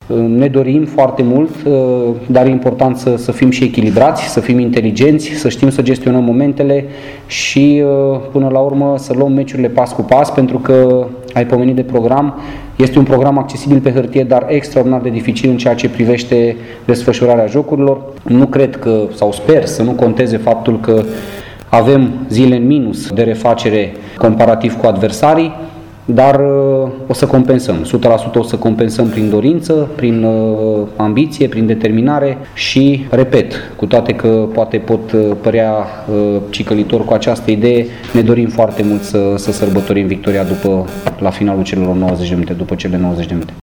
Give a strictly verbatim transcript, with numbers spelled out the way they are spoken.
Ne dorim foarte mult, dar e important să, să fim și echilibrați, să fim inteligenți, să știm să gestionăm momentele și până la urmă să luăm meciurile pas cu pas, pentru că ai pomenit de program, este un program accesibil pe hârtie, dar extraordinar de dificil în ceea ce privește desfășurarea jocurilor. Nu cred că, sau sper să nu conteze faptul că avem zile în minus de refacere comparativ cu adversarii, dar o să compensăm, o sută la sută o să compensăm prin dorință, prin uh, ambiție, prin determinare și, repet, cu toate că poate pot părea uh, cicălitor cu această idee, ne dorim foarte mult să, să sărbătorim victoria după, la finalul celor nouăzeci de minute, după cele nouăzeci de minute.